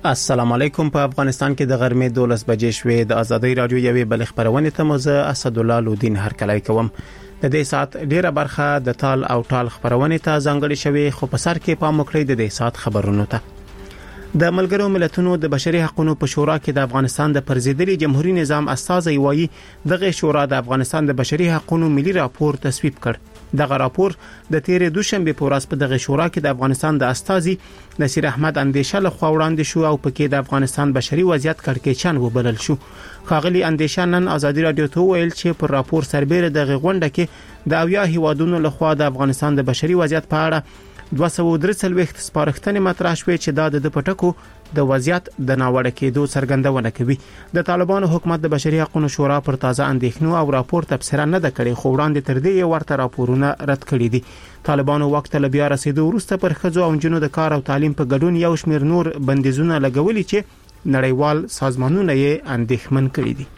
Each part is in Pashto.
السلام علیکم. په افغانستان کې د غرمې 12 بجې شوې. د ازادۍ رادیو یوې بل خبرونه ته مزه اسد الله لودین هرکلی کوم. د دې سات ډیره برخه د تال او ټال خبرونه ته ځانګړي شوی، خو په سر کې پام وکړئ د دې سات خبرونو ته. د ملګرو ملتونو د بشري حقوقو په شورا کې د افغانستان د پرزیدلي جمهوریت نظام استازي وایي دغه شورا د افغانستان د بشري حقوقو ملي راپور تصویب کړ. دغه راپور د تیرې دوشنبه په ورځ په دغه شورا کې د افغانستان د استازي نصیر احمد اندیشه له خوا وړاندې شو او پکې د افغانستان بشري وضعیت کړکېچن وبلل شو. خاغلی اندیشه نن ازادي رادیو ته ویل چې پر راپور سربېره د غونډه کې د اویا هیوادونو له خوا د افغانستان د بشري وضعیت په اړه 243 سپارښتنې مطرح شوې چې د پټکو د وضعیت د ناوړه کېدو څرګندونه کوي. د طالبانو حکومت د بشري حقوقو شورا پر تازه اندېښنو او راپور تبصره نه ده کړې، خو وړاندې تر دې ورته راپورونه رد کړي دي. طالبانو وخت له بیا رسیدو وروسته پر ښځو او جنونو د کار او تعلیم په ګډون یو شمېر نور بندیزونه لګولي چې نړیوال سازمانونه یې اندېښمن کړي دي.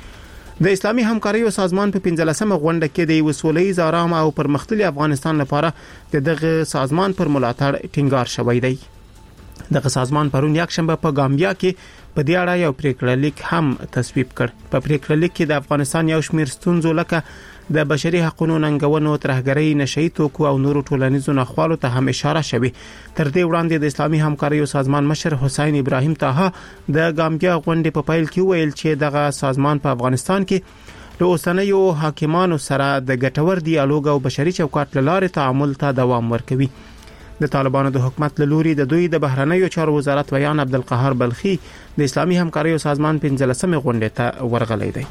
د اسلامي همکاریو سازمان په 15مه غونډه کې د وسولې آرام او پرمختللي افغانستان لپاره دغه سازمان پر ملاتړ ټینګار شوی دی. دغه سازمان پرون یک شنبه په ګامبیا کې په دې اړه یو پریکړه لیک هم تصویب کړ. په پریکړه لیک کې د افغانستان یو شمېر ستونزو لکه د بشري حقوقو ننګونو، ترهګرۍ، نشئی توکو او نورو ټولنیزو ناخوالو ته هم اشاره شوی. تر دې وړاندې د اسلامي همکاریو سازمان مشر حسین ابراهیم طه د ګامبیا غونډې په پیل کې ویل چې دغه سازمان په افغانستان کې له اوسنیو حاکمانو سره د ګټور ډیالوګ او بشري چوکاټ لارې تعامل ته دوام ورکوي. د طالبانو د حکومت له لوري د دوی د بهرنیو چارو وزارت ویان عبدالقهار بلخي د اسلامي همکاریو سازمان 15مه غونډې ته ورغلی دی.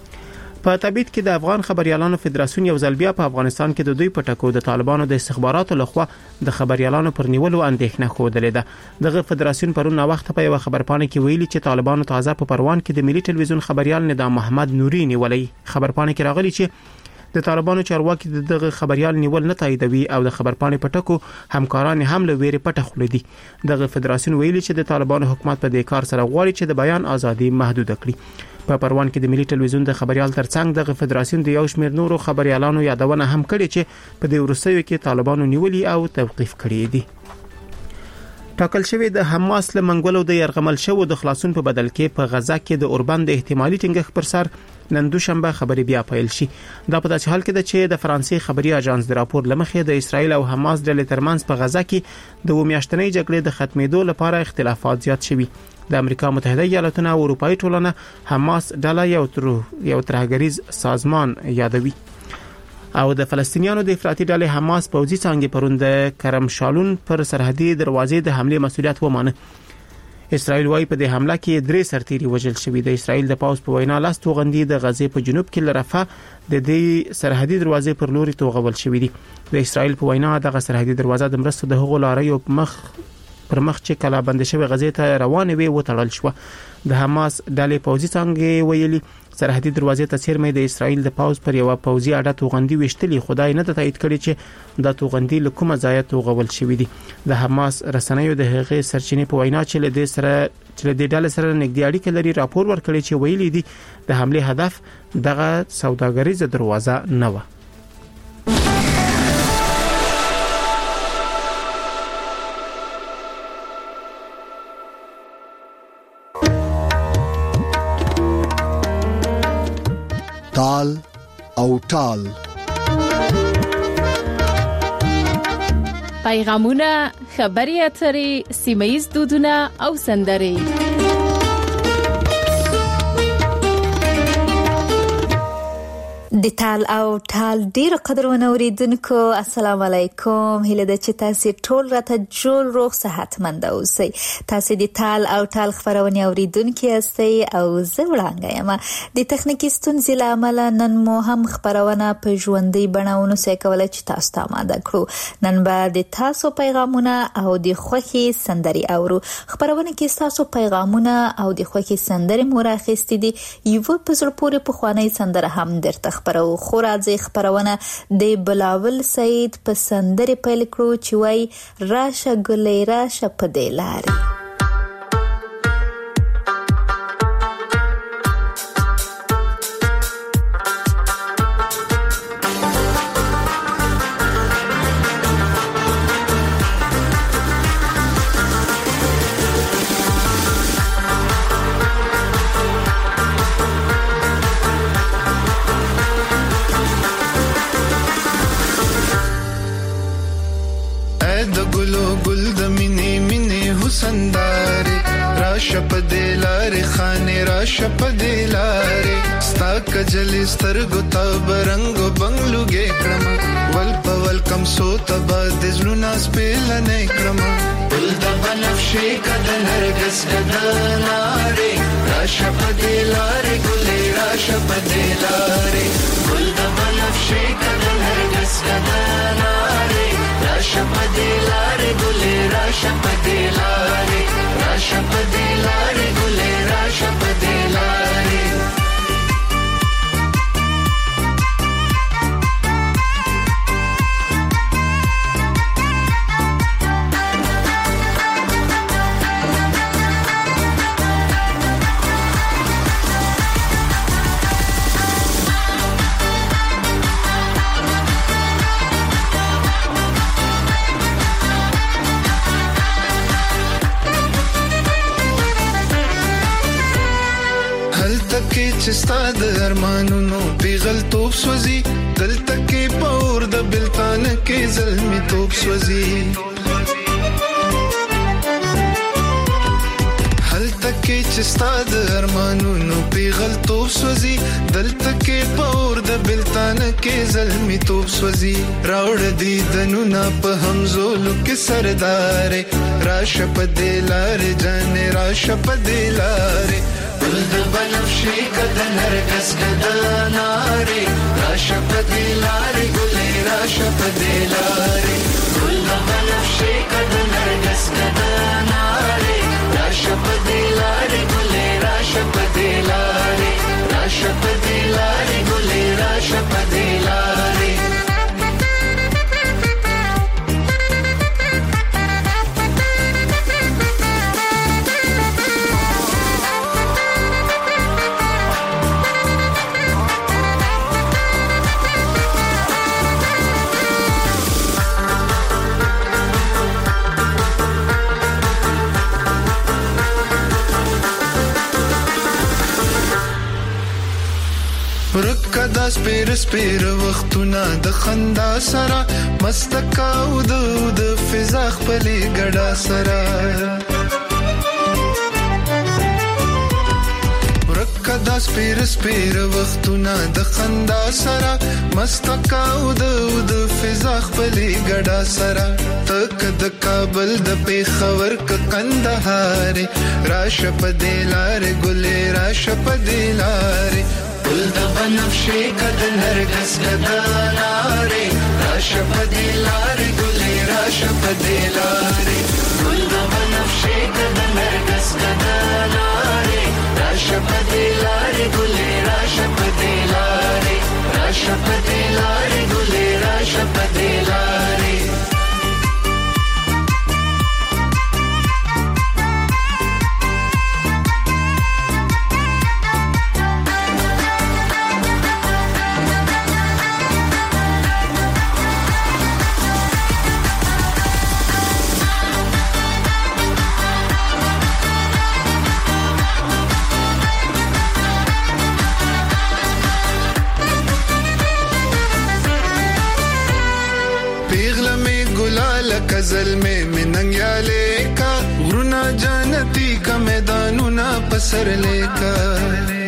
په تبعید کې د افغان خبريالانو فدراسیون یو ځل بیا په افغانستان کې د دوی پټکو د طالبانو د استخباراتو لخوا د خبريالانو پر نیولو اندېښنه خوده ده. دغه فدراسیون پرون وخت په یو خبرپاڼه کې ویلي چې طالبانو تازه په پروان کې د ملي ټلویزیون خبريال نظام محمد نوري نیولې. خبرپاڼه کې راغلي چې د طالبانو چارواکي دغه خبريال نیول نه تاییدوي او د خبرپاڼې پټکو همکاران هم له ویرې پټه خولې دي. دغه فدراسیون ویلي چې د طالبانو حکومت په دې کار سره غواړي چې د بیان ازادي محدود کړي. په پروان کې د ملي ټلویزیون د خبريال ترڅنګ دغه فدراسیون د یو شمېر نورو خبريالانو یادونه هم کړې چې په دې وروستیو کې طالبانو نیولي او توقيف کړي دي. ټاکل شوی د حماس له منګولو د يرغمل شوو د خلاصون په بدل کې په غزا کې د اوربند احتمالي ټینګښت پر سر نن دوشنبه خبري بیا پیل شي. دا په داسې حال کې ده چې د فرانسې خبري اژانس د راپور لمخې د اسرایل او حماس ډلې ترمنځ په غزا کې د ومیاشتنۍ جګړې د ختمېدو لپاره اختلافات زیات شوي. د امریکا متحده ایالاتونو او اروپאי ټولنه حماس ډله یو ترهګریز سازمان یادوي او د فلسطینیانو د افراطي ډلې حماس پوځي څانګې پرون د کرم شالون پر سرحدي دروازې د حمله مسؤلیت ومانه. اسرائیل وايي په دې حمله کې 3 سرتیري وژل شوي. د اسرائیل د پاوځ په وینا لاس توغندي د غزې په جنوب کې لرفه د دې سرحدي دروازې پر لوري توغول شوې دي. د اسرائیل په وینا دغه سرحدي دروازه د مرستو د هغو لاریو پر مخ چې کلا بند شوی غزې ته روانه وي وتړل شو. د حماس ډلې پوځي څنګه ویلي سرحدي دروازې ته سیرمې د اسرائیل د پاوځ پر یو پوځي اډه توغندي وشتلي. خدای نه تایید کړي چې د توغندي له کومه ځای توغول شوی دي. د حماس رسنیو د هغې سرچینې په وینا چې له دې ډلې سره نږدې اړیکه لري راپور ورکړي چې ویلي دي د حمله هدف دغه سوداګریزه دروازه نه و. تال او ټال پیغامونه، خبري اترې، سیمه‌ییز دودونه او سندرې. د تال او ټال ډیر قدرونه اوریدونکو السلام علیکم. هیله ده چې تاسو ټول راته جوړ روغ صحتمند اوسئ. تاسو د تال او ټال خبرونه اوریدونکو یاستئ او زه وړاندې یم. د تخنیکی ستونزې له امله نن مو هم خبرونه په ژوندۍ بڼه ونوسې کولای چې تاسو ته آماده کړو. نن به د تاسو پیغامونه او د خوښي سندري اورو. خبرونه کې تاسو پیغامونه او د خوښي سندري مور اخیستې دي. یو په زړه پورې په خواني سندره هم درته خبرو خو راځي خبرونه د بلاول سعید په سندري پیل کړو چې وای راشه ګلې راشه په دې لارې. شپدې لارې ستا کجلې سترګو ته برنګو بنګلوګې کړم ول په ول کم سو تبا د زړونو سپېلنې کړم ول د بنفشې کده نرګس کده لارې را شپدې لارې ګلې را شپدې لارې ول د بنفشې کده نرګس کده لارې را شپدې لارې ګلې را شپدې لارې را شپدې لارې ګلې را شپدې لارې چستا د ارمانونو پیغلتوب سوزي دلته کې پور د بلتان کې زلمي توپ سوزي هلته کې چستا د ارمانونو پیغلتوب سوزي دلته کې پور د بلتان کې زلمي توپ سوزي راوړ دي دنونه په همزولو کې سردارې راشه په دلارې جانې راشه په دلارې ول د بنفشې کده نرګس کده نارې را شپدې لارې ګلې را شپدې لارې ول د بنفشې کده نرګس کده نارې را شپدې لارې ګلې را شپدې لارې را شپدې لارې ګلې را شپدې لارې ورکدا سپیر وختونه د خندا سره مستکا او د فضا خپلې ګډا سره ورکدا سپیر وختونه د خندا سره مستکا او د فضا خپلې ګډا سره تک د کابل د پیښور ک کندهار راشه په دلارې ګلې راشه په دلارې ول د بنفشې کده نرګس کده لارې را شپدې لارې ګلې را شپدې لارې ول د بنفشې کده نرګس کده لارې را شپدې لارې ګلې را شپدې لارې را شپدې لارې ګلې را شپدې لارې गजल में मिनंग्याले का गुरुना जानती का मैदानुना पसर लेकर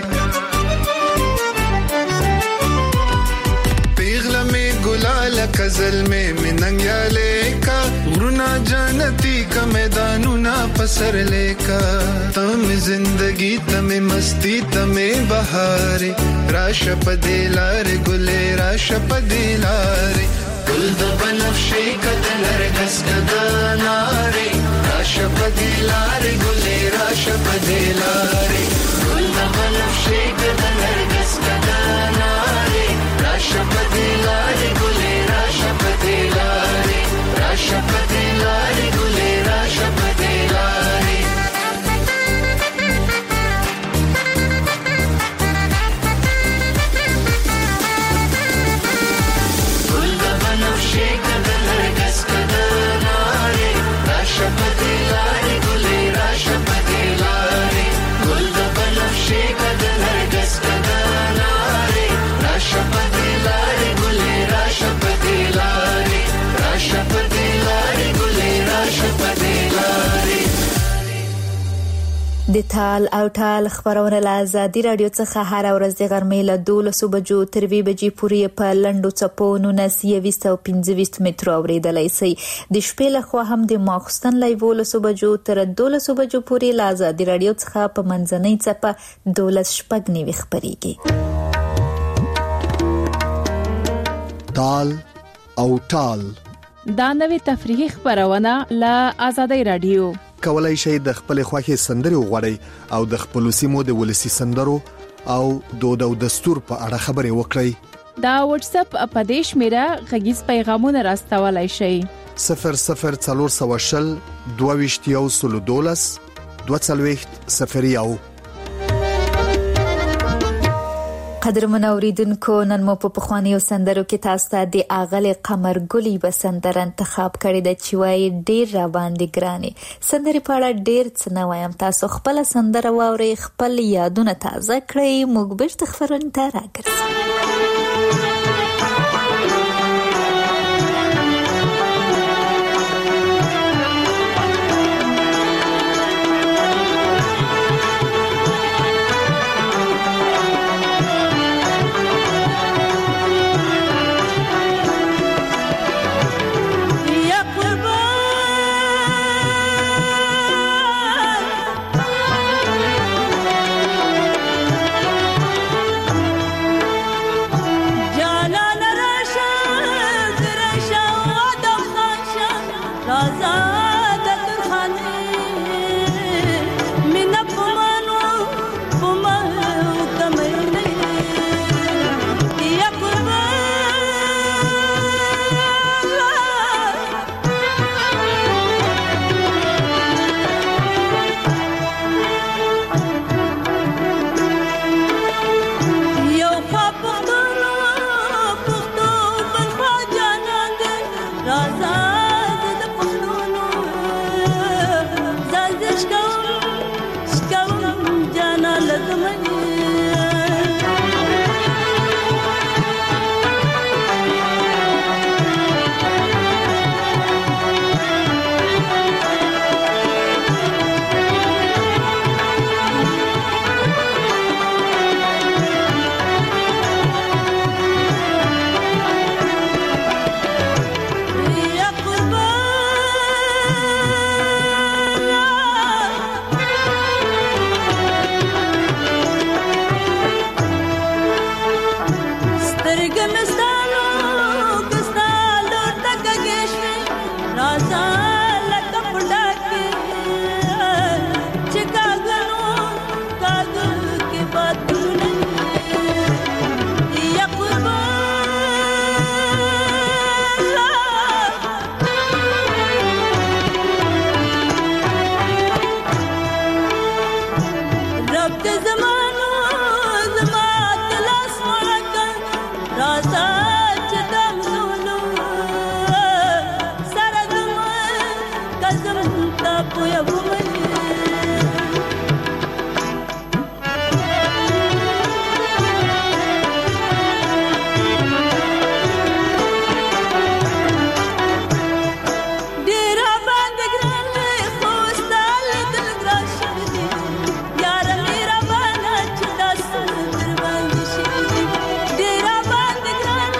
पिघला में गुलाल गजल में मिनंग्याले का गुरुना जानती का मैदानुना पसर लेकर तम जिंदगी तमे मस्ती तमे बहारे राशा पदेलारे गुले राशा पदेलारे ګل د بنفشې کده نرګس کده نارې را شپدې لارې ګلې را شپدې لارې ګل د بنفشې کده نرګس کده نارې را شپدې لارې ګلې را شپدې لارې را شپدې لارې ګلې را شپدې لارې شپدې لارې ګل د بنفشې کده نرګس کده د تال او ټال خبرونه له آزادي رادیو څخه هر ورځ د غرمې له 12 بجو تر 2 بجې پورې په لنډو څپو 1925 مترو اوریدلای شئ. د شپې له خوا هم د ماخستن له 12 بجو تر 12 بجو پورې له آزادي رادیو څخه په منځنۍ څپه 12:09 خبريږي. تال او ټال دا نوې تفریحي خبرونه له آزادي رادیو. کولای شئ د خپل خوښي سندري وغوړئ او د خپل سیمو د ولسی سندرو او دود او دستور په اړه خبرې وکړئ. دا واتس اپ اپدیش میرا غږیز پیغامونه راستولای شئ. 0040 22 22 قدرمن اوریدونکو، نن مو په پخوانیو سندرو کې تاسو ته د اغل قمر ګلی بسندر انتخاب کړی د چوي ډیر را باندې ګراني سندري په اړه ډیر څه نه وایم. تاسو خپل سندره واوري، خپل یادونه تازه کړئ. موږ بیرته خبرونه ته راګرځو. Dera band gran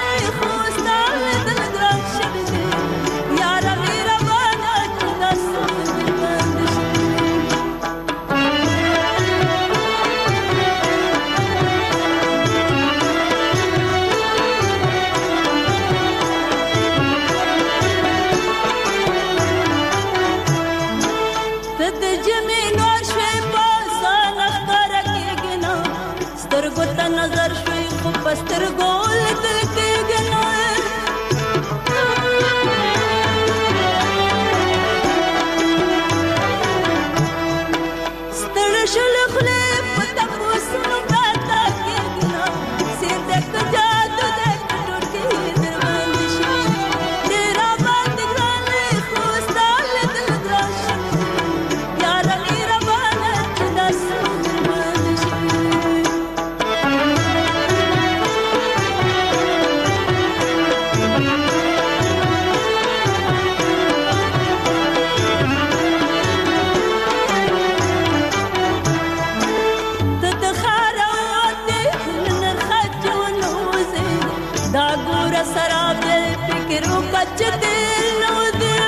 دا ګور سراب فکر وکړ دل نو دیا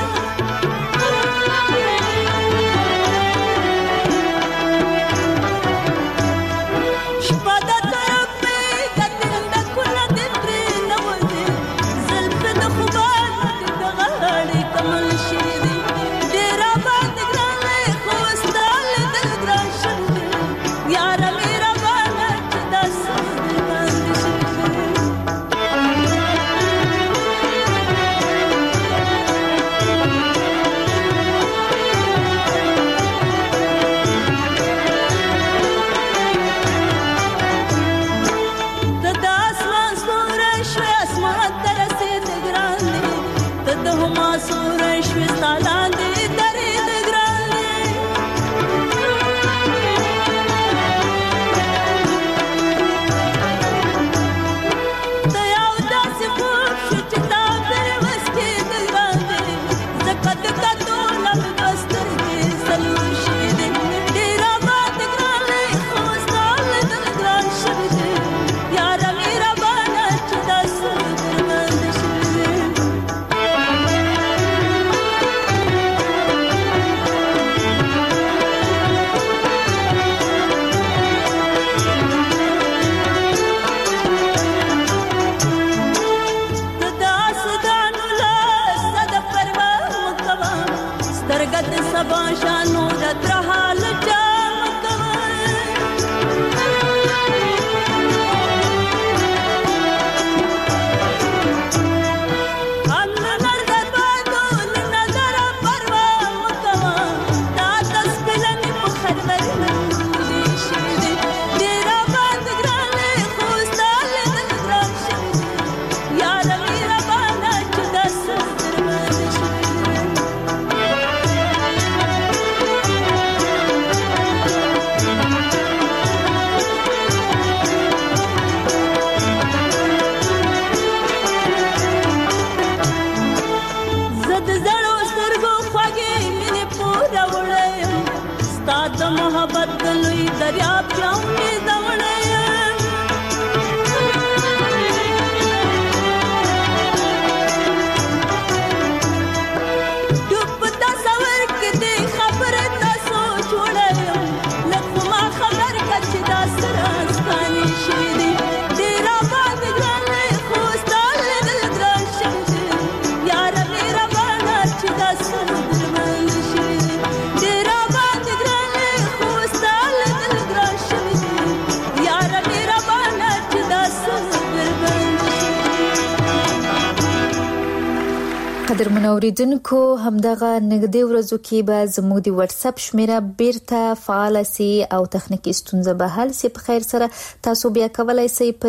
قدرمن اوریدونکو همدغه نږدې ورځو کې به زموږ د واتس اپ شمیره بیرته فعال سي او تخنیکی ستونزه به حل سي. په خیر سره تاسو بیا کولای سئ په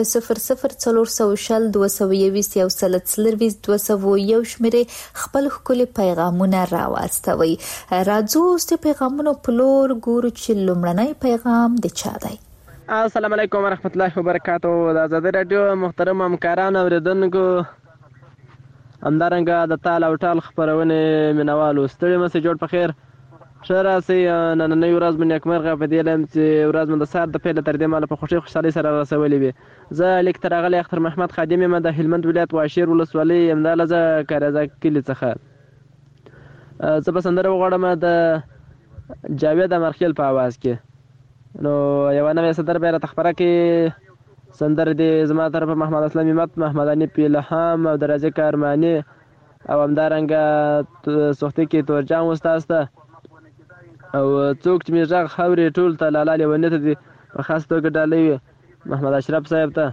004022 شمیره خپل خپل پیغامونه راوستوي. راځو چې پیغامونو په لور ګورو چې لومړنی پیغام د چا دی. السلام علیکم ورحمت الله وبرکاتہ. د آزادۍ رادیو محترم همکاران اوریدونکو، همدارنګه د تال او ټال خبرونه منوالو ستړي مسي جوړ په خیر ښه راسئ. نننۍ ورځ مې نیکمرغه په دې لم چې ورځ مې د سهار د پیل تر دې ماله په خوشحالۍ سره رسولې وي. زه لیک ته راغلی اختر محمد خادم یم د هلمند ولایت واشیر ولسوالۍ همداله زه کارزه کلي څخه. زه به سندره وغواړم د جاوید امرخیل په اواز کې. نو یوه نوې سندره به راته خپره کړي. سندره د زما طرفه محمد اسلام همت، محمد انیب الهام او درازي کارمانی او همدارنګه سختي کې تورجان استاد ته او څوک چې مې غږ خوري ټول ته لاله لیونی ته دي په خاص توګه ډالۍ محمد اشرف صاحب ته.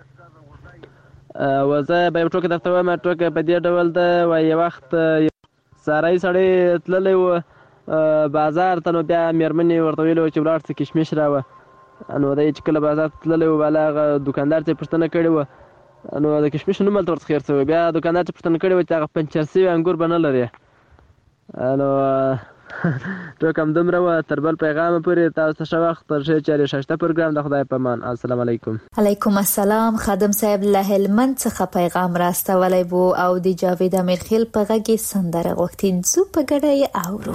او زه به یو ټوکې درته وایم. ټوکې په دې ډول ده، وایي وخت ساری سړی تللی و بازار ته، نو بیا مېرمنې ورته ویلي و چې ولاړ څه کشمش راوه. نو دی چې کله بازار ته تللی و بالا هغه دوکاندار ته یې پوښتنه کړې وه، نو د کشمشو نوم هلته ورڅخه هېر شوی. بیا دوکاندار ته پوښتنه کړې وه چې هغه پنچر شوي انګور به نه لرې. نو ټوکه همدومره وه. تر بل پیغامه پورې تاسو ته ښه وخت. تر ښې چارې ښایسته پروګرام د خدای په امان. السلام علیکم. علیکم السلام. خادم صاحب له هلمند څخه پیغام راستولی و او د جاوید امیرخیل په غږ کې سندره غوښتې. ځو په ګډه یې اورو.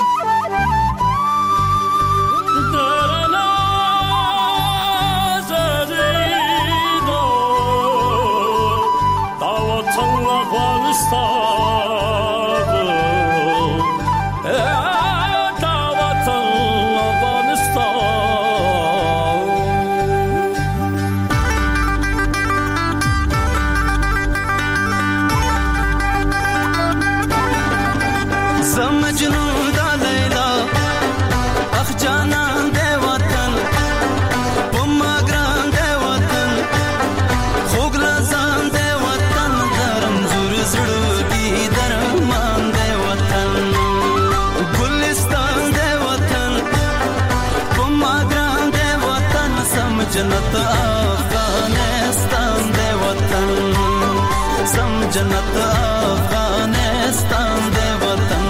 जन्नत अफगानिस्तान दे वतन सम जन्नत अफगानिस्तान दे वतन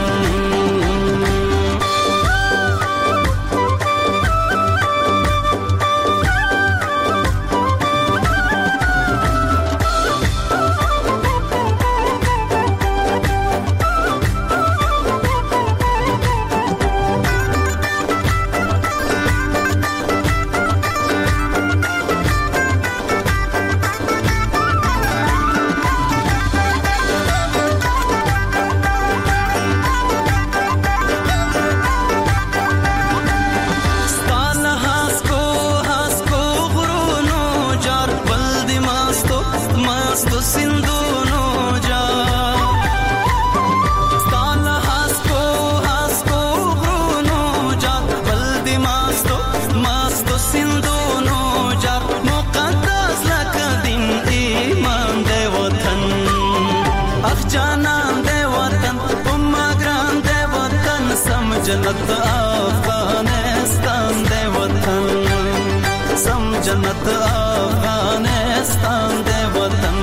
जन्नत अफगानिस्तान दे वतन सम जन्नत अफगानिस्तान दे वतन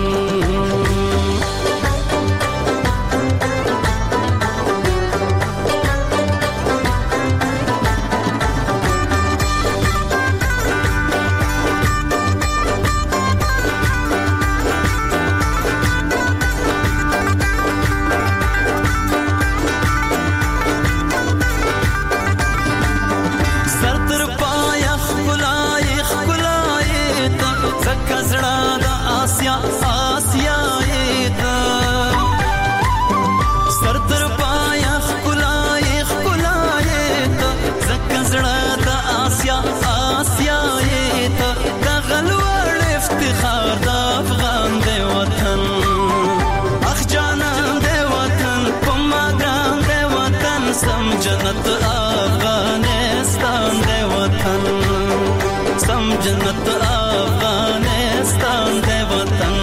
जन्नत अफगानिस्तान दे वतन सम जन्नत अफगानिस्तान दे वतन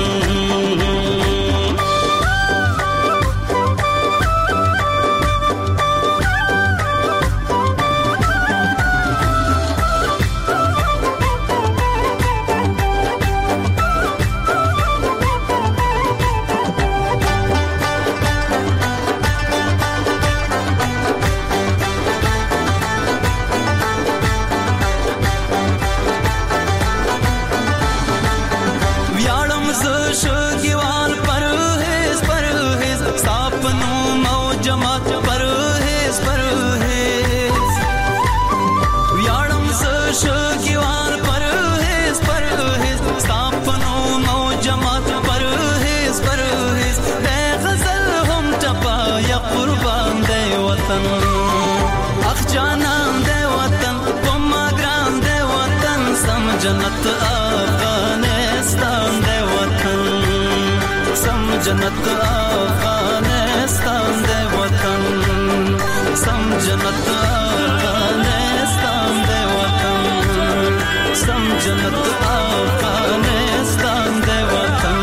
जन्नत अफगानिस्तान दे वतन सम जन्नत अफगानिस्तान दे वतन सम जन्नत अफगानिस्तान दे वतन सम जन्नत अफगानिस्तान दे वतन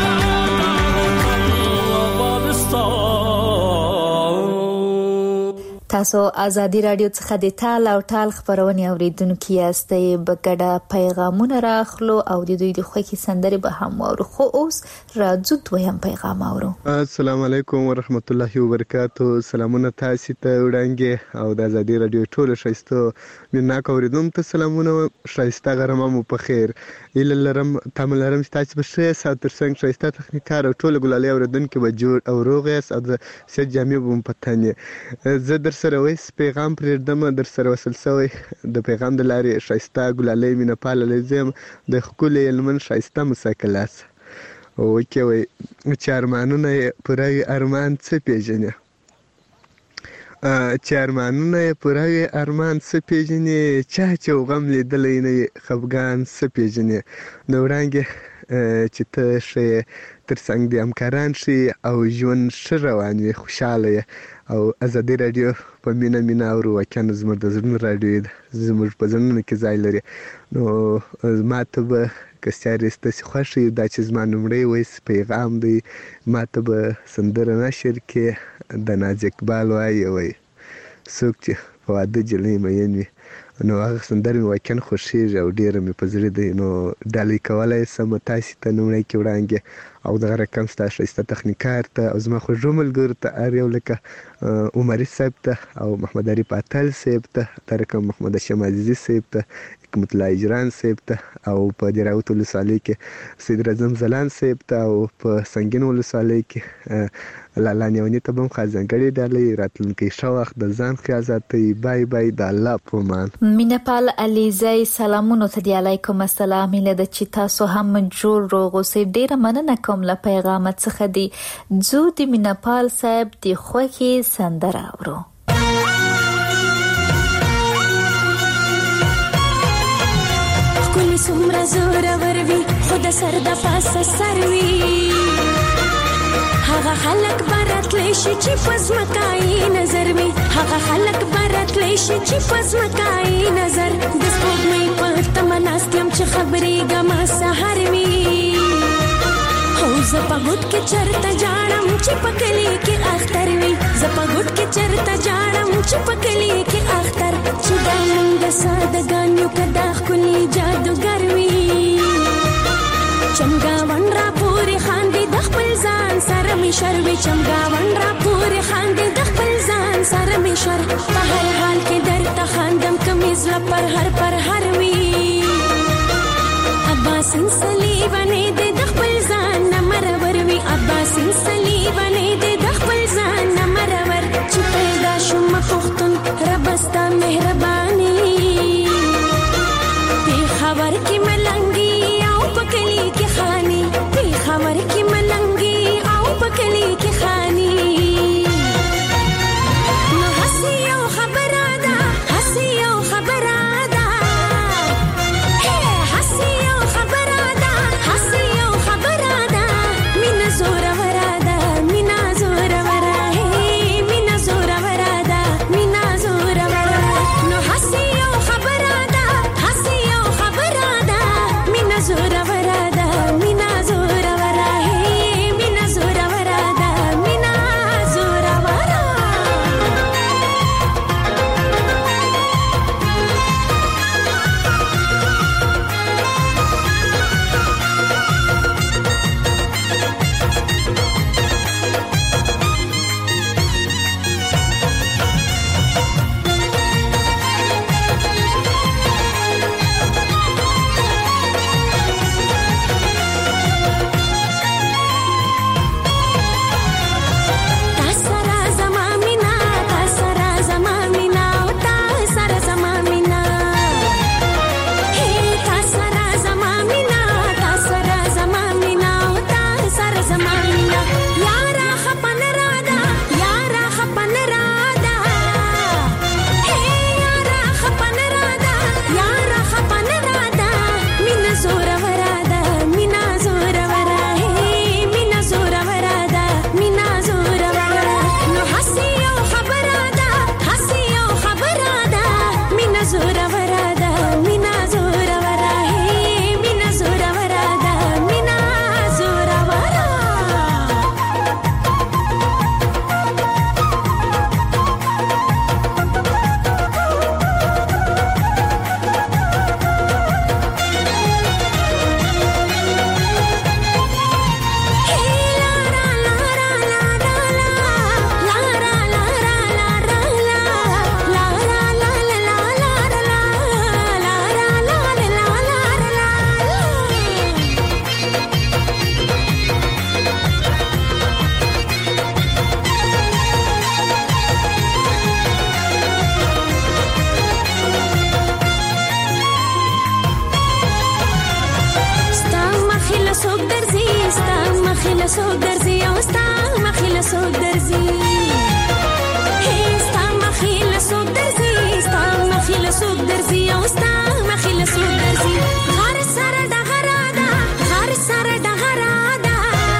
تاسو ازادي رادیو څخه د تال او ټال خبرونه اوریدونکو یاستئ. بګډه پیغامونه راخلو او د دوی د خوښي سندري به هم ورو. خو اوس راځو دویم پیغام اورو. السلام علیکم ورحمت الله وبرکاتو. سلامونه تاسو ته وړاندې او د ازادي رادیو ټول شایسته مننه اوریدونکو ته سلامونه. شایسته غرمه مو په خیر. ایللرم تملرم تاسو به ښه سات ترڅنګ شایسته تخنیکار او ټول ګلالي اوریدونکو به جوړ او روغ یاست او د سید جامع بم پتانې زه در سره وایس پیغام پرېږدم در سره وصل شوی د پیغام د لارې شایسته ګلالي مینه پال لزم د خپل علمن شایسته مسکلاس وکي وي چې ارمانونه پوره ارمان څه پیژني چې ارمانونه پوره ارمان څه پیژني چې غم لیدلې نه خفګان څه پیژني نو وړاندې چې ته شې ترڅنګ د همکاران شي او ژوند ښه روان وي خوشاله او ازادي رادیو په مینا او واقعا زموږ د زړونو رادیو زموږ په زړونو کې ځای لري نو ماته به کستاري ستاسو خوښي دا چې زما نومړی وایس پیغام دی ماته به سندره نشر کې د ناز اقبال وایي څوک چې په واده جلۍ مین وي نو هغه سندره مې واقعا خوښیږي او ډېره مې په زړه دی نو ډالۍ کولی سم تاسې ته نومړی کې وړاندې او دغه رقم ستا ښایسته تخنیکار ته او زما خوږو ملګرو ته هر یو لکه عمري صاحب ته او محمد عارف اتل صاحب ته دا رقم محمد هاشم عزیزي صاحب ته حکمت الله اجران صاحب ته او په دراوت ولسوالۍ کې سید رزم زلان صاحب ته او په سنگین ولسوالۍ کې لالا نیونی ته هم خازنګړې ډالۍ راتلونکي ښه وخت د ځان خیال ساتئ بای بای د الله په امان مینپال علیزی سلامونه ته دی علیکم السلام له د چې تاسو هم جوړ روغ اوسئ ډیره مننه کوم له پیغام څخه دی زو د مینپال صاحب دی خوږی سندره اورو کلی سمرا زور وروي خود سر د پاسه سروي هغه خلک برات لشي چې پزمکای نظر وي هغه خلک برات لشي چې پزمکای نظر د سپوږمۍ په تمناستم چې خبرې ګما سحر وي هو زپګوت کې چرته جاړم چې پکلی کې اختر وي زپګوت کې چرته جاړم چې پکلی کې اختر چې دا موږ سادهګانو کدا خولي جادوګر وي چمګاون را پورې خاندي د خپل ځان سره می شروي چمګاون را پورې خاندي د خپل ځان سره می شر په هر حال کې درته خاندم کمیز لا پر هر وی عباس صلیبانه د خپل ځان مرور وی عباس صلیبانه د خپل ځان مرور چې پیدا شوم پختون ربستا مهرباني په خبر کې ملنګي او پکلی کې خاني په خبر کې ملنګي او پکلی کې خاني نو حسيو خبرادا حسيو خبرادا هي حسيو خبرادا حسيو خبرادا من زور ورادا من زور ورا هي من زور ورادا من زور ورا نو حسيو خبرادا حسيو خبرادا من زور ورادا من زور ورا هي من زور ورادا من مخیله سو درزی او ستا مخیله سو درزی ستا مخیله سو درزی ستا مخیله سو درزی او ستا مخیله سو درزی غار سره د غرادا غار سره د غرادا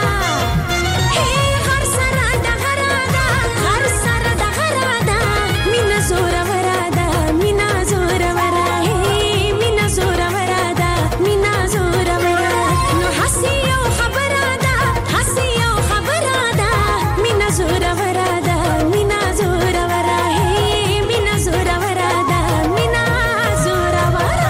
غار سره د غرادا غار سره د غرادا مینا زور ورادا مینا زور ورا مینا زور ورادا مینا زور ورا نو حسیو خبرادا حسیو خبرادا مینا زور ورادا مینا زور ورا مینا زور ورادا مینا زور ورا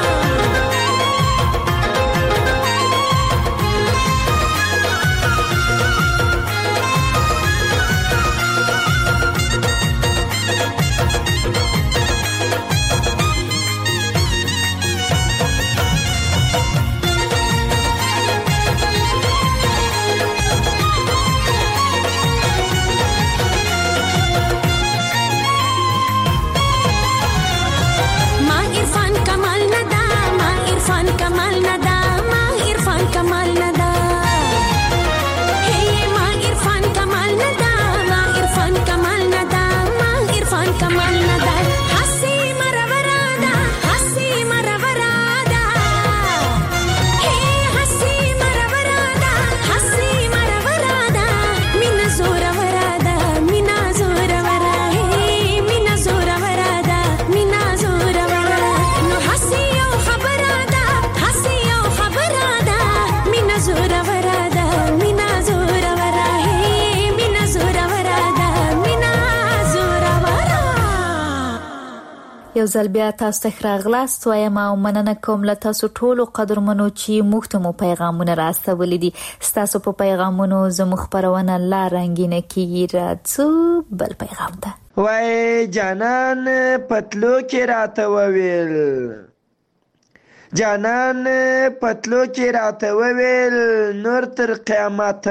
ما عرفان کمال ندا ما عرفان کمال ندا ما عرفان کمال ندا ما عرفان کمال ندا ما عرفان کمال ندا ما عرفان کمال ندا حسی مرورادا حسی مرورادا حسی مرورادا حسی مرورادا مینا زور ورادا مینا زور ورا مینا زور ورادا مینا زور ورا نو حسیو خبرادا حسیو خبرادا مینا زور ورادا مینا زور ورا مینا زور ورادا مینا زور ورا یو ځل بیا تاسو ته راغلاست وایم او مننه کوم له تاسو ټولو قدرمنو چې موږ ته مو پیغامونه راستولي دي. ستاسو په پیغامونو زموږ خپرونه لا رنګینه کیږي. راځو بل پیغام ته. وای جانان پتلو کې راته وویل جانان پتلو کې راته وویل نور تر قیامت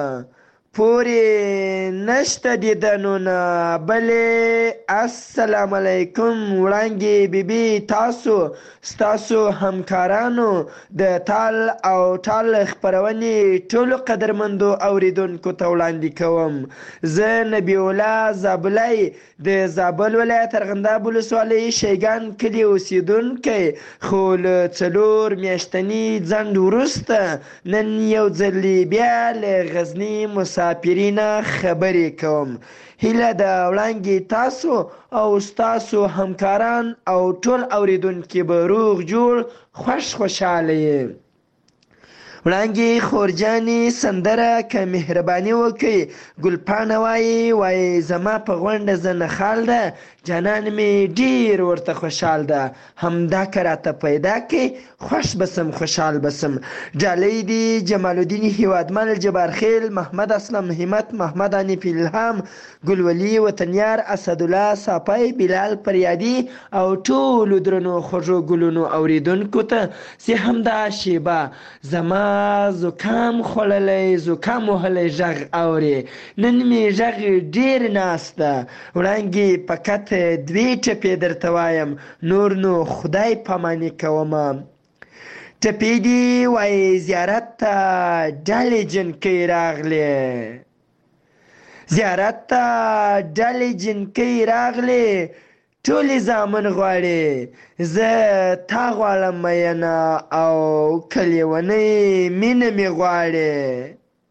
پوری نشته دیدنونه بلې السلام علیکم وړانګې بیبي تاسو ستاسو همکارانو د تال او ټال خپرونې ټولو قدرمندو اوریدونکو ته وړاندې کوم. زه نبی الله زابلی د زابل ولایت ارغنداب ولسوالۍ شیګان کلي اوسیدونکی خو له 4 میاشتني ځنډ وروسته نن یو ځلې بیا له غزني مسافرینا خبرې کوم. هیله د وړانګې تاسو او ستاسو همکاران او ټول اوریدونکي به روغ جوړ خوشحاله یې. وړانګې خورجانې سندره که مهرباني وکړي ګلپاڼه وایي زما په غونډه زه نخال ده جانان مې ډېر ورته خوشحال ده همدا که راته پیدا کړي خوش بسم خوشحال بسم. ډالۍ دي جمال الدین هیوادمل جبارخیل محمد اسلم همت محمد حنیف الهام ګلولي وطنیار اسدالله صافی بلال پریادي او ټولو درنو خوږو ګلونو اوریدونکو ته چې همدا شیبه زما زکام خوړلی زکام وهلی غږ اوري. نن مې غږ ډېر ناست ده. وړانګې فقط 2 ټپې درته وایم نور نو خدای پاماني کومه. ټپې دي وایي زیارت ته ډلې جنکۍ راغلې زیارت ته ډلې جنکۍ راغلې ټولې زامن غواړي زه تا غواړم مینه او کلیونۍ مینه مې غواړي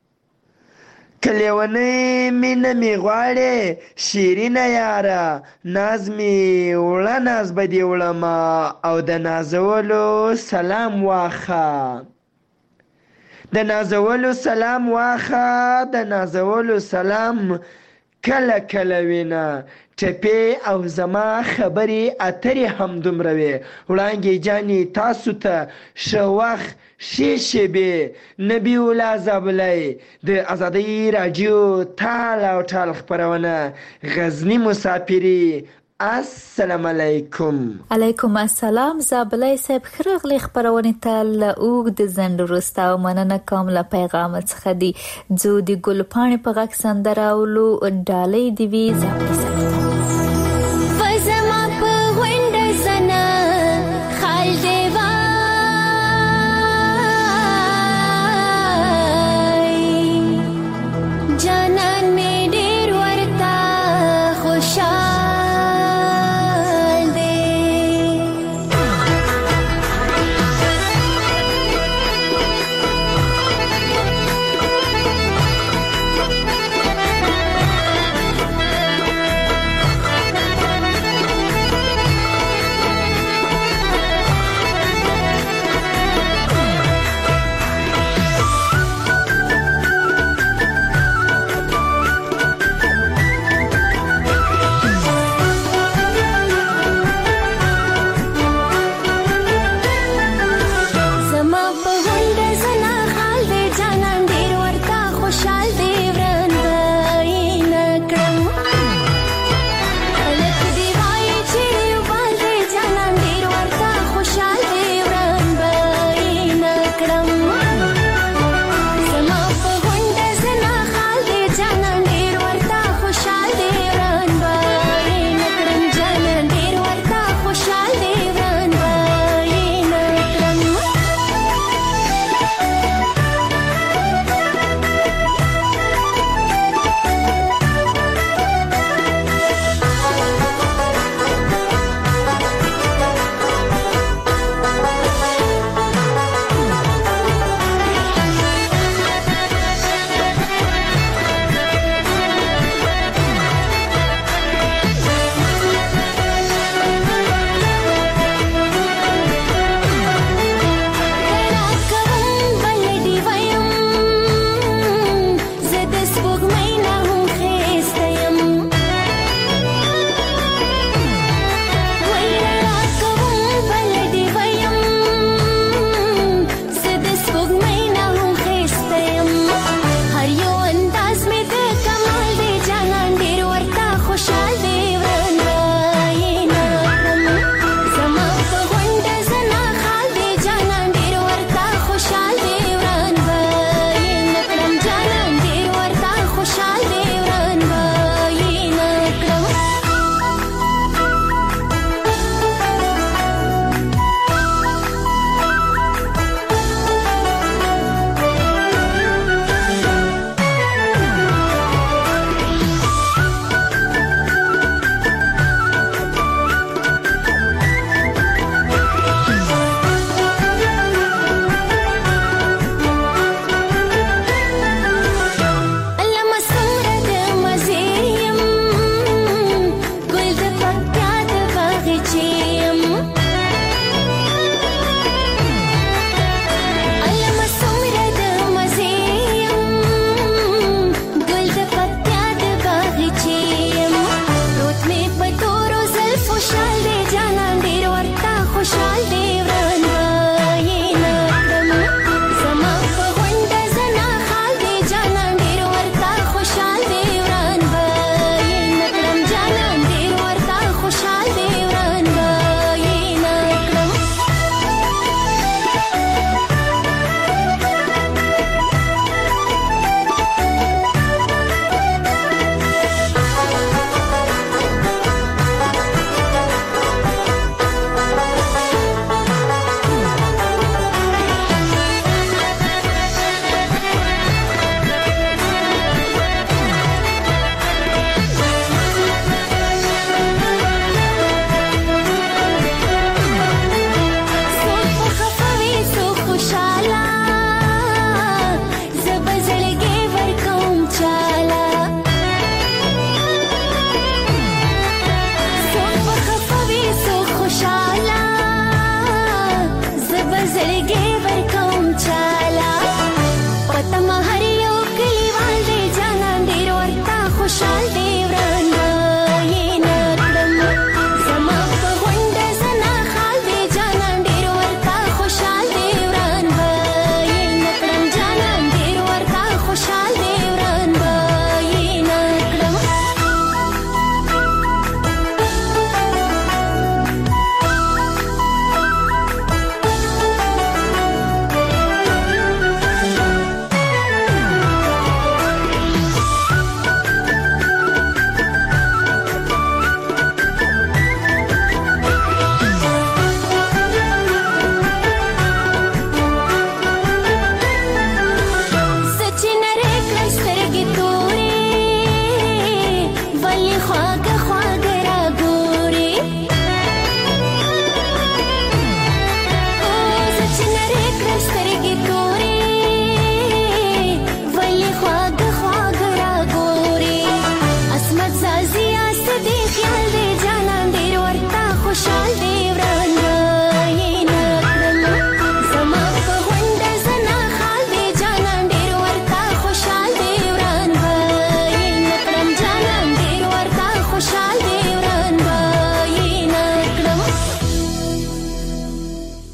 کلیونۍ مینه مې غواړي شیرینه یاره ناز مې وړه ناز به دې وړمه او د نازولو سلام واخه د نازولو سلام واخه د نازولو سلام کله کله وینه ټپې او زما خبرې اترې هم دومره وې. وړانګې جانې تاسو ته ښه وخت ښې شېبې نبي الله زابلی د ازادۍ راډیو تال او ټال خپرونه غزني مسافري. السلام علیکم. علیکم السلام. زابلی صاحب ښه راغلی خپرونې ته له اوږد ځنډ وروسته او مننه کوم له پیغام څخه دي. ځو د ګلپاڼې په غږ سندره اولو ډالۍ دې وي زابلی صاحب.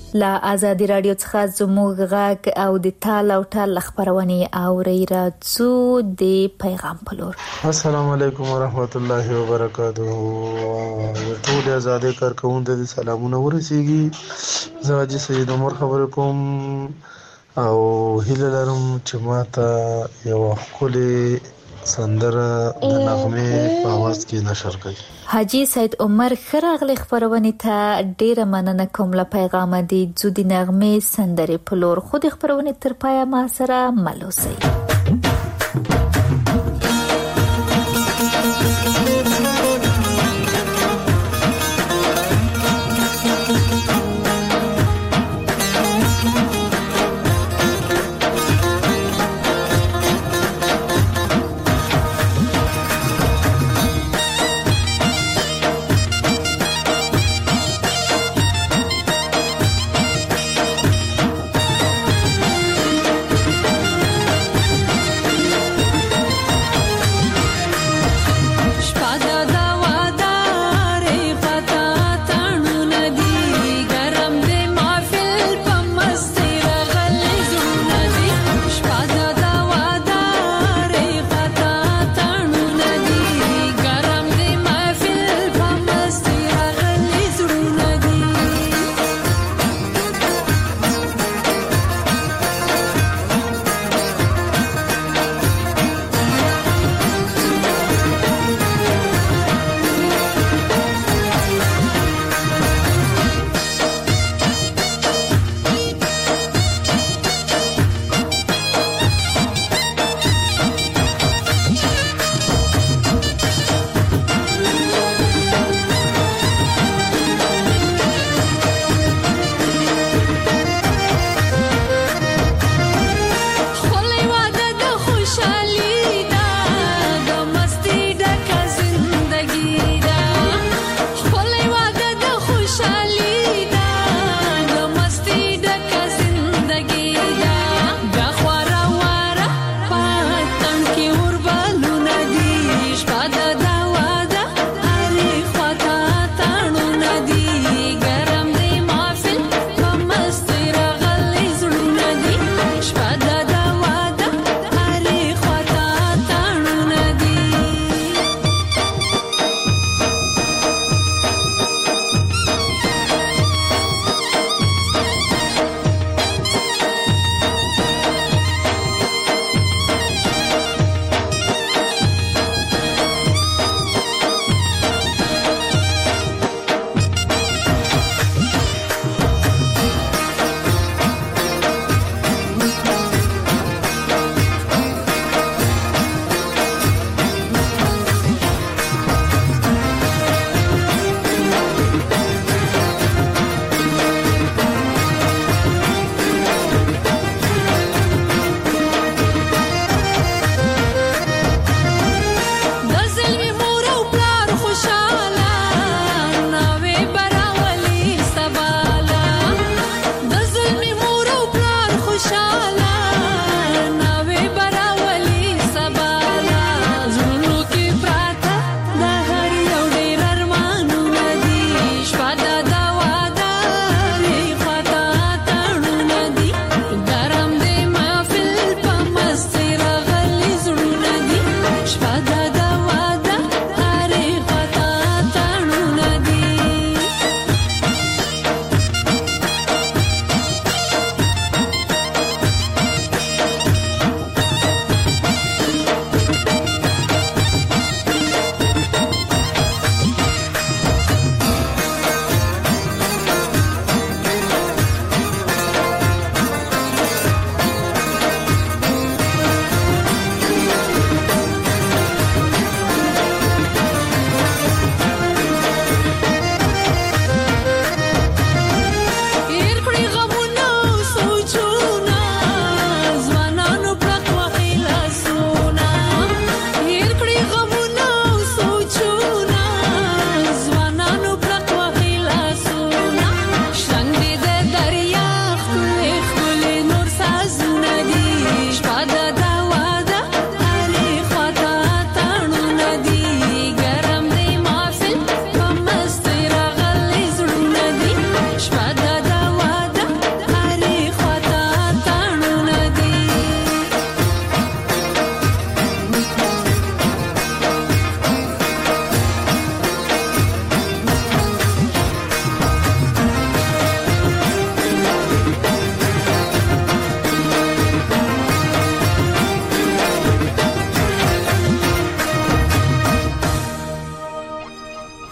لا آزادي رادیو څخه زموږ غږ او د تال او ټال خبرونه اوري راځو د پیغام په لور. السلام علیکم ورحمت الله وبرکاته. ټول آزادي کارکونکو ته سلامونه ورسیږي. زه حاجی سید عمر خبر کوم او هیله لرم چې ماته یو خولي سندره د نغمه په आवाज کې نشر کړي. حاجی سید عمر خراغلی خبرونه ته ډیره مننه کوم. له پیغام دی زودی نغمه سندره په لور خود خبرونه تر پای ما سره ملوسي.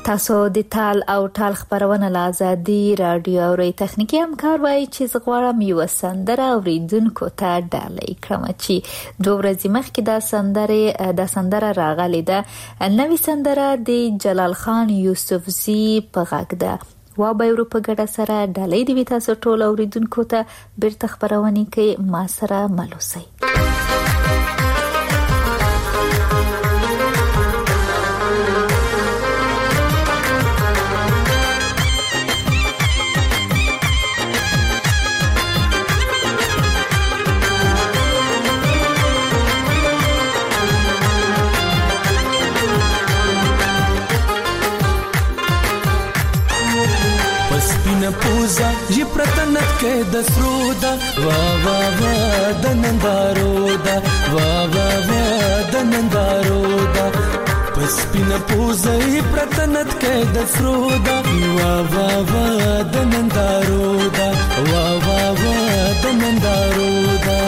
تاسو د تال او ټال خبرونه له آزادي رادیو او تخنیکی همکار وای چې زغوارم یو سندره اوریدونکو ته ډالۍ کړم چې 2 ورځې مخکې دا سندره راغلی ده. نوې سندره د جلال خان یوسفزي په غږ ده. وا به ورو په ګډه سره ډالۍ دی تاسو ټول اوریدونکو ته بیرته خبرونه کوي ما سره ملوسي. پوزا یې پرتنت کې د سرودا وا وا وا د نندارودا وا وا وا د نندارودا پسپین پوزا یې پرتنت کې د سرودا وا وا وا د نندارودا وا وا وا د نندارودا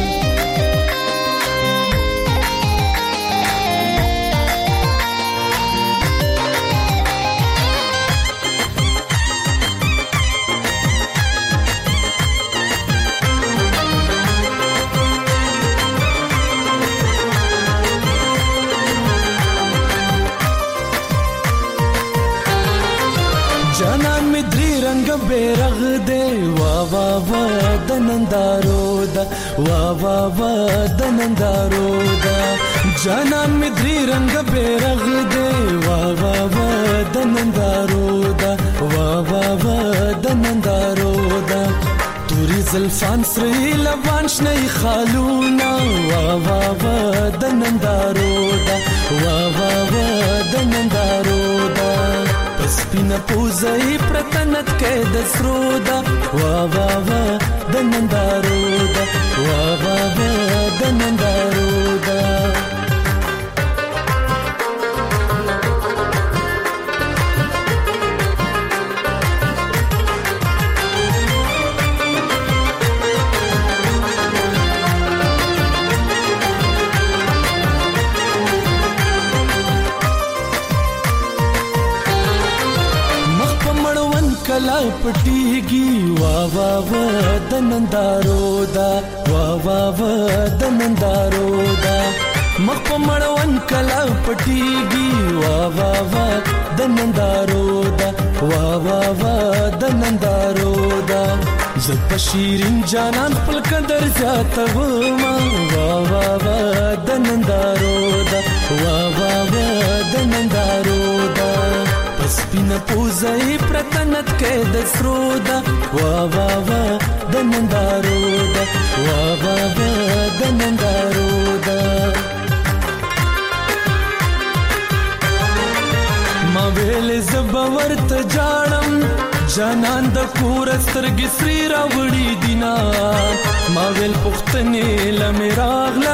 بیرغ دے وا وا وا د نندارودا وا وا وا د نندارودا جانان می دری رنگ بیرغ دے وا وا وا د نندارودا وا وا وا د نندارودا توری زلفان سری لبان شنی خالونا وا وا وا د نندارودا وا وا وا د نندارودا سپینا پوزای پرتنت کې د سرودا وا وا وا د نندارودا وا وا وا د نندارودا کلا پټیږي وا وا وا د نندارودا وا وا وا د نندارودا مخ په مړون کلا پټیږي وا وا وا د نندارودا وا وا وا د نندارودا زه په شیرین جانان خپل قدر زیاتوم وا وا وا د نندارودا وا وا وا د نندارودا سپینا پوزای پرتنت کې د سرودا وا وا وا د نندارودا وا وا وا د نندارودا ما ویل زبور ته جانم جانان د کور سترګې سری راوړي دینا ما ویل پختنې لمراغلا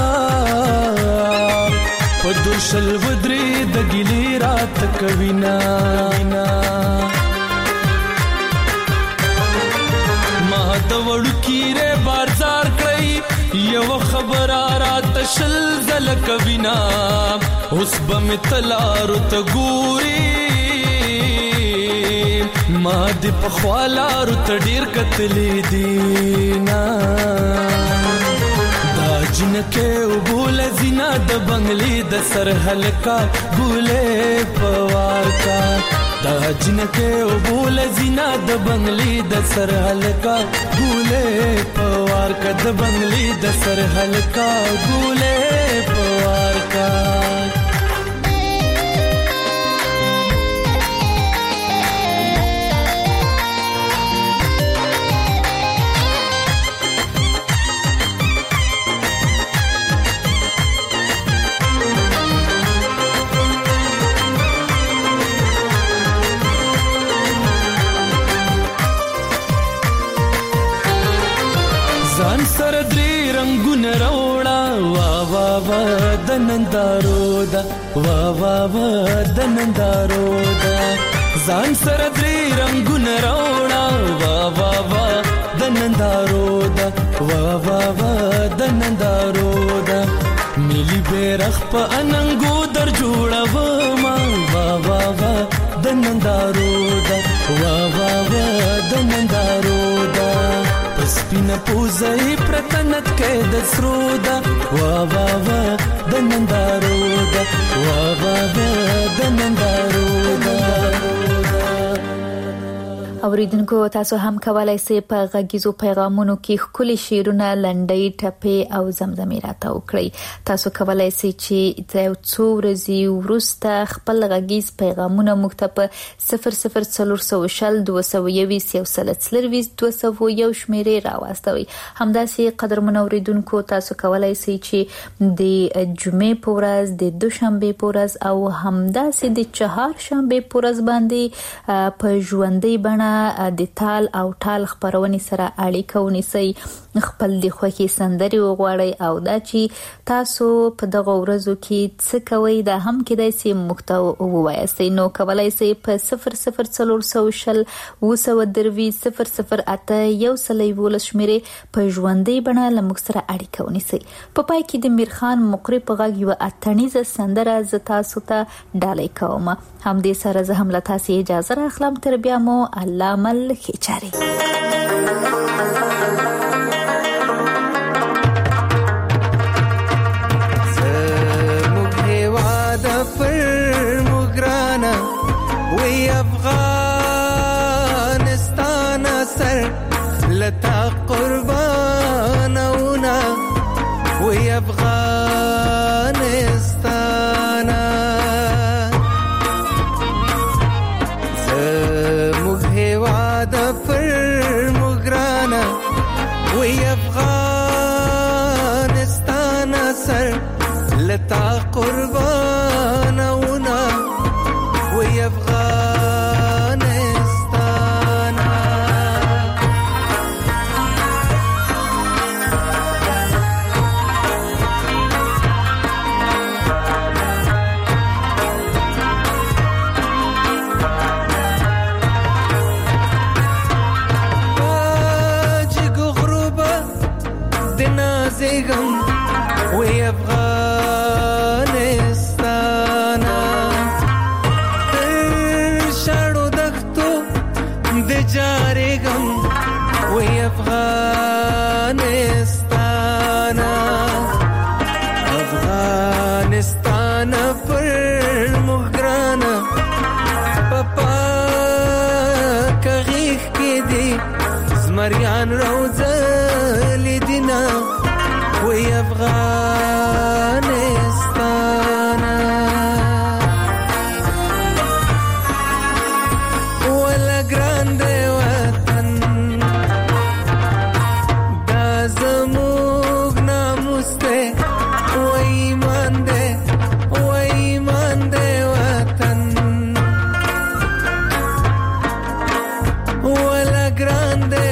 پدوشل ودری د ګلی رات کوینا ما د وړو کیره بازار کړی یو خبر رات شل زل کوینا اوس بم تلارو ته ګوري ما د پخوالارو ته ډیر کتلې دینا جنکه وبول زینا د بنگلی د سر هلکا ګولې پوار کا دا جنکه وبول زینا د بنگلی د سر هلکا ګولې پوار کا د بنگلی د سر هلکا ګولې پوار کا د نندارودا وا وا وا د نندارودا ځان سره درې رنگونه راوړه وا وا وا د نندارودا وا وا وا د نندارودا ملي بیرغ په اننګو در جوړه ما وا وا وا د نندارو دا وا وا وا د نندارو دا پسپینا پوزای پرتنت کې د سرو دا وا وا وا د نندارو دا وا وا وا د نندارو دا. اوریدونکو تاسو هم کولای شئ په غږیزو پیغامونو کې خپل شعرونه لنډۍ ټپې او زمزمې راته وکړئ. تاسو کولای شئ چې د څو ورځې وروسته خپل غږیز پیغامونه موږ ته په 00422 شمیرې راوستوي. همداسې قدرمن اوریدونکو تاسو کولای شئ چې د جمعې په ورځ، د دوشنبه په ورځ او همداسې د چهارشنبه په ورځ باندې په ژوندۍ بڼه د تال او ټال خبرونه سره اړیکه ونیسئ. خپل د خوښي سندري وغواړئ او دا چې تاسو په دغه ورځو کې څه کوئ دا هم کېدای شي موږ ته ووایاستئ. نو کولای شئ په 00400 شمیرې په ژوندۍ بڼه له موږ سره اړیکه ونیسئ. په پای کې د میرخان مقری په غږ یو اتڼیزه سندره ز تاسو ته ډالۍ کوم. هم دې سره زه هم له تاسو اجازه راخلم. تر بیا مو الله مل خېچاري. افغانستان سر لتا قربانونا وی افغانستان زموږ هیواد پر مګرانا وی افغانستان سر لتا قربانونا وی مریان روزل دینا وی افغانستان ولا گرانده وطن دا زموږ ناموس ده و ایمان ده وطن ولا گرانده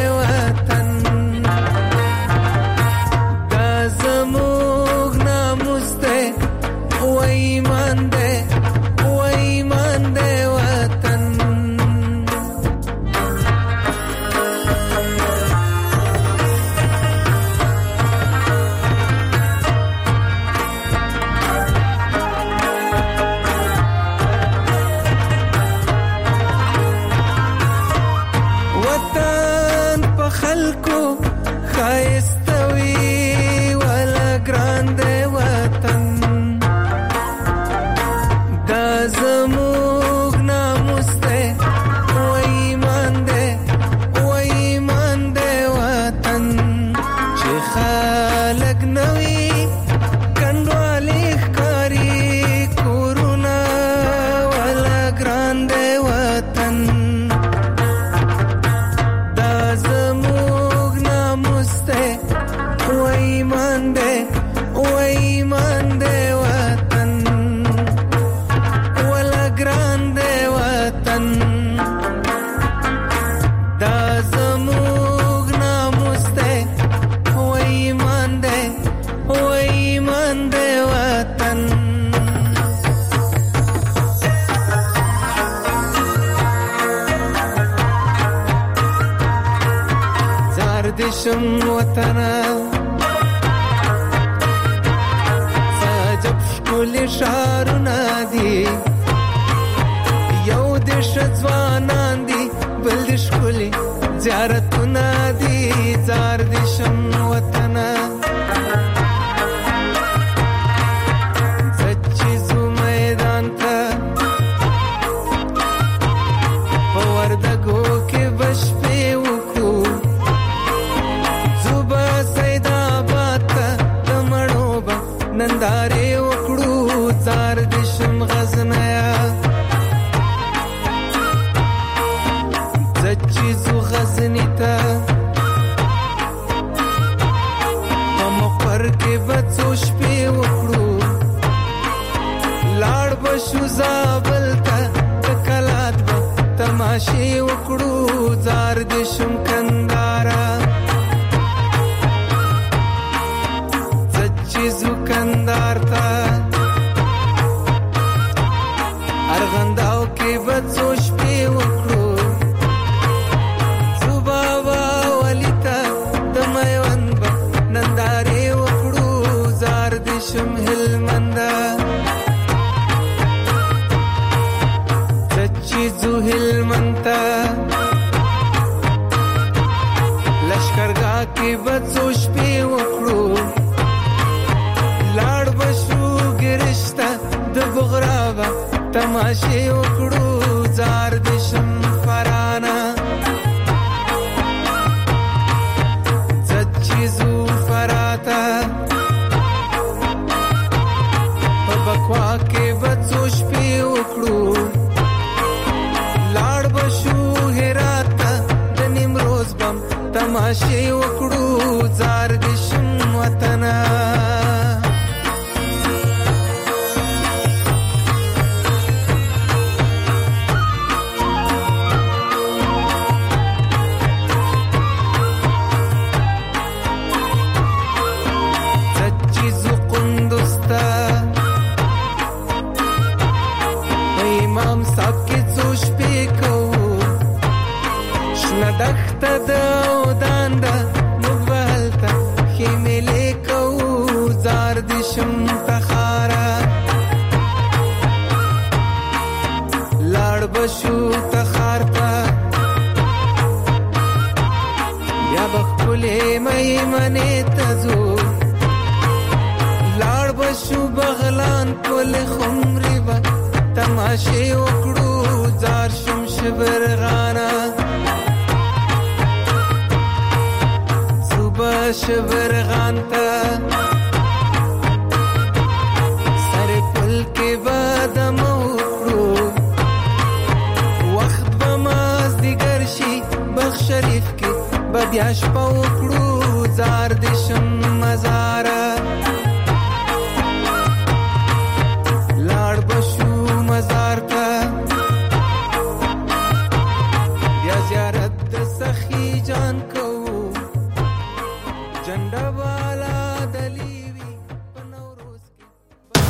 دشم وطنا سجب شکل شارنا دی یو دش شم وطنه زچیزو میدان ته په وردګو کې بشپې وکړو زوبه سیداباد ته د مړو به نندارې وکړو زار د شم غزنیا زچیزو غزنی ته په مقر کې بڅو شپې وکړو لاړ بشو زابل ته د کلات به تماشې وکړو زار د شم کندارا زچیزو کندار ته ارغنداو کې بڅو شپې وکړو زوباوا ولیتا د میوند به نندارې وکړو زار د شم هلمندا زچیزو هلمنتا لشکرګاه کې بڅو شپې وکړو لاړ بشو ګرشته د بغراوه تماشې وکړو زار د شم فرانا زچیزو فراتا په بکوا کې بڅو شپې وکړو لاړ بشو هرات د نیمروز بم تماشې وکړو زار د شم وطنه دخته د ودان د مغالتا خیملې کو زار د شم تخارا لاړ بشو تخارتا یا بخلې مې منې تزو لاړ بشو بغلان کول خمرې با تماشې وکړو زار شم شبرغانا شبرغان ته سر پل کې بادم وکړو وخت به مازدیګر شي بخ شریف کې به بیا شپه